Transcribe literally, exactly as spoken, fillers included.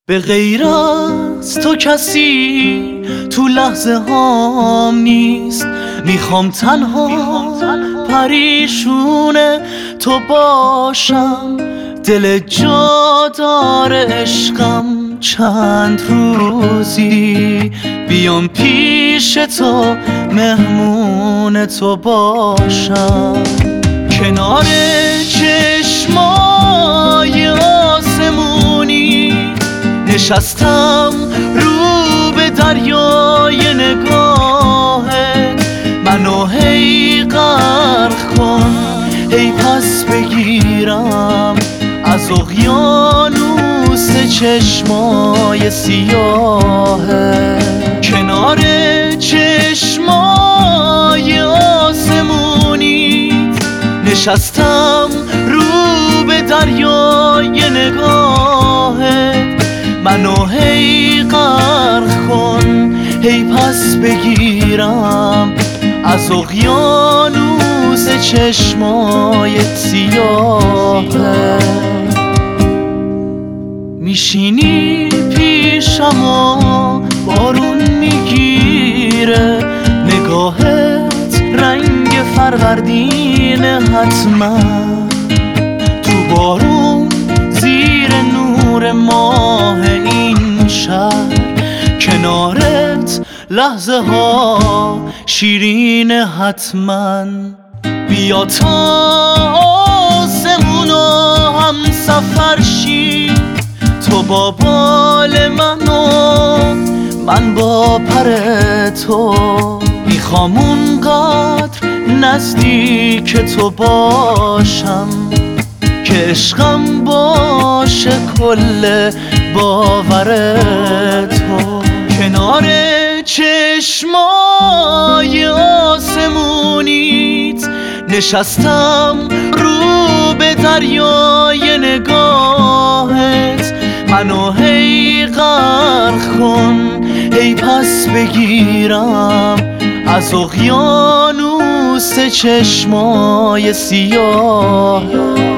به غیر از تو کسی تو لحظه هام نیست. میخوام تنها پریشون تو باشم. دل جا داره عشقم چند روزی بیام پیش تو مهمون تو باشم. کنار چشمای آسمونی نشستم رو به دریای نگاهت. منو هی غرق کن هی پس بگیرم از اقیانوس چشمای سیاهت. کنار چشمای آسمونی نشستم رو به دریای نگاهت. منو هی غرق کن هی پس بگیرم از اقیانوس چشمای سیاهت. میشینی پیشم و بارون میگیره، نگاهت رنگ فروردینه حتما. تو بارون زیر نور ماه این شهر، کنارت لحظه ها شیرینه حتما. بیا تا آسمون و هم سفر شی، تو با بال من و من با پر تو. میخوام اونقدر نزدیک تو باشم که عشقم باشه کل باور تو. کنار چشمای آسمونیت نشستم رو به دریای نگاهت. منو هی غرق کن هی پس بگیرم از اقیانوس چشمای سیاه.